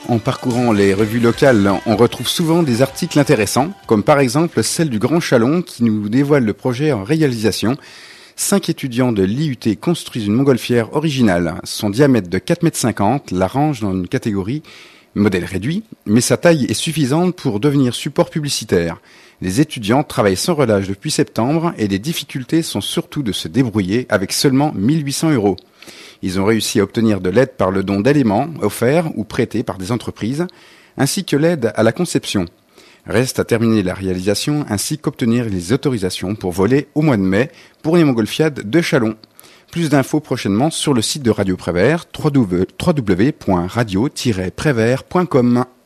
En parcourant les revues locales, on retrouve souvent des articles intéressants, comme par exemple celle du Grand Chalon qui nous dévoile le projet en réalisation. 5 étudiants de l'IUT construisent une montgolfière originale. Son diamètre de 4,50 m la range dans une catégorie modèle réduit, mais sa taille est suffisante pour devenir support publicitaire. Les étudiants travaillent sans relâche depuis septembre et les difficultés sont surtout de se débrouiller avec seulement 1 800 €. Ils ont réussi à obtenir de l'aide par le don d'éléments offerts ou prêtés par des entreprises, ainsi que l'aide à la conception. Reste à terminer la réalisation ainsi qu'obtenir les autorisations pour voler au mois de mai pour les montgolfiades de Chalon. Plus d'infos prochainement sur le site de Radio Prévert, www.radio-prévert.com.